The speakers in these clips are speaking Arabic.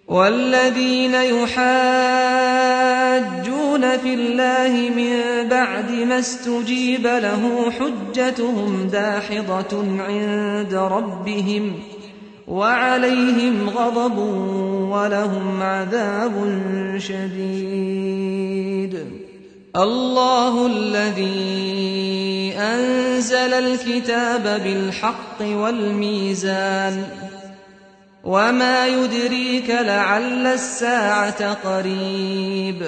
والذين يحاجون في الله من بعد ما استجيب له حجتهم داحضة عند ربهم وعليهم غضب ولهم عذاب شديد. الله الذي أنزل الكتاب بالحق والميزان وما يدريك لعل الساعة قريب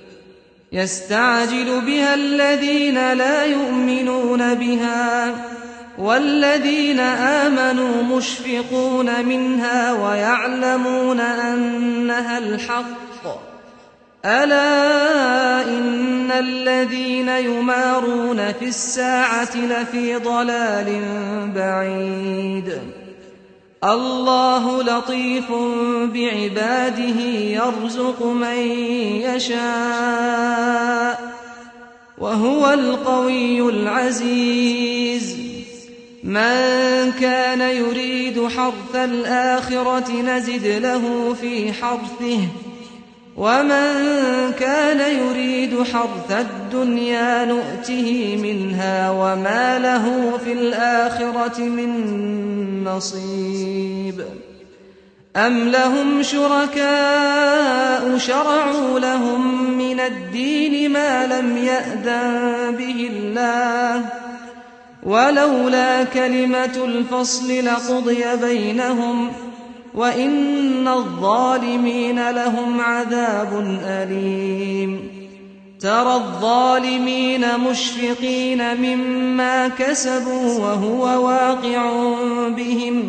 يستعجل بها الذين لا يؤمنون بها والذين آمنوا مشفقون منها ويعلمون أنها الحق ألا إن الذين يمارون في الساعة لفي ضلال بعيد. الله لطيف بعباده يرزق من يشاء وهو القوي العزيز. من كان يريد حرث الآخرة نزد له في حرثه ومن كان يريد حرث الدنيا نؤته منها وما له في الآخرة من نصيب. أم لهم شركاء شرعوا لهم من الدين ما لم يأذن به الله ولولا كلمة الفصل لقضي بينهم وإن الظالمين لهم عذاب أليم. ترى الظالمين مشفقين مما كسبوا وهو واقع بهم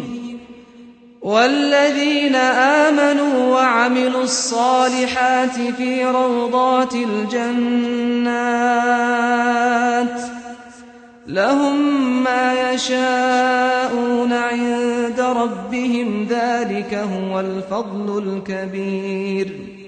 والذين آمنوا وعملوا الصالحات في روضات الجنات لهم ما يشاءون عند ربهم ذلك هو الفضل الكبير.